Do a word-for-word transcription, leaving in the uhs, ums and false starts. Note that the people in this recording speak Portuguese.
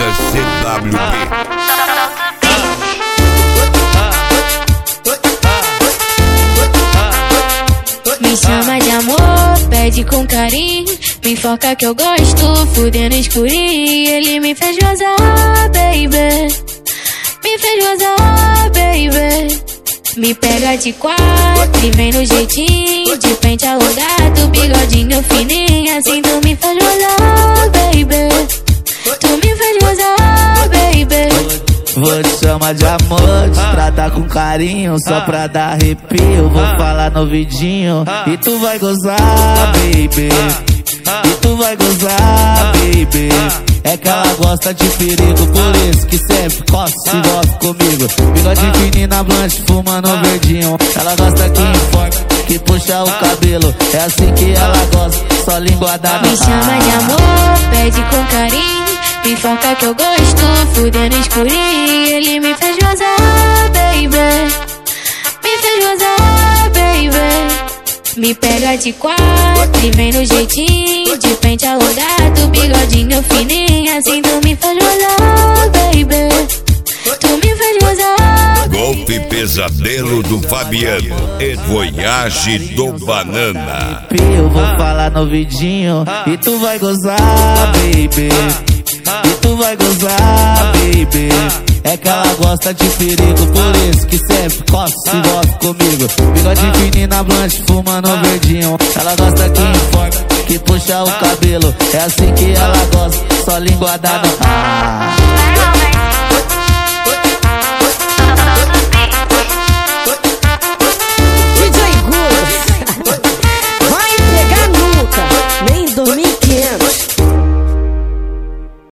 Música C W P. Me chama de amor, pede com carinho, me enfoca que eu gosto, fudendo escurinho. Ele me fez gozar, baby, me fez gozar, baby. Me pega de quatro e vem no jeitinho, de pente alongado, bigodinho fininho. Assim tu me faz gozar, baby, tu me fez gozar, baby. Vou te chamar de amor, te tratar com carinho, só pra dar arrepio. Vou falar no vidinho e tu vai gozar, baby, e tu vai gozar, baby. É que ela gosta de perigo, por isso que sempre coça e envolve comigo. Bigode fininho na blanche, fumando verdinho. Ela gosta que enforca, que puxa o cabelo. É assim que ela gosta, só linguada no Me chama de amor, pede com carinho, me enfoca que eu gosto, fudendo escurinho. Ele me fez gozar, baby, me fez gozar, baby. Me pega de quatro e vem no jeitinho, de pente alongado, bigodinho fininho. Assim tu me faz gozar, baby, tu me faz gozar. Golpe Pesadelo do Fabiano e Voyage do Banana. Eu vou falar no vidinho e tu vai gozar, baby, e tu vai gozar, baby. É que ela gosta de perigo, por isso que sempre coça e envolve comigo. Bigode fininho na blanche, fumando verdinho. Ela gosta que enforca, que puxa o cabelo. É assim que ela gosta, só linguada no ar.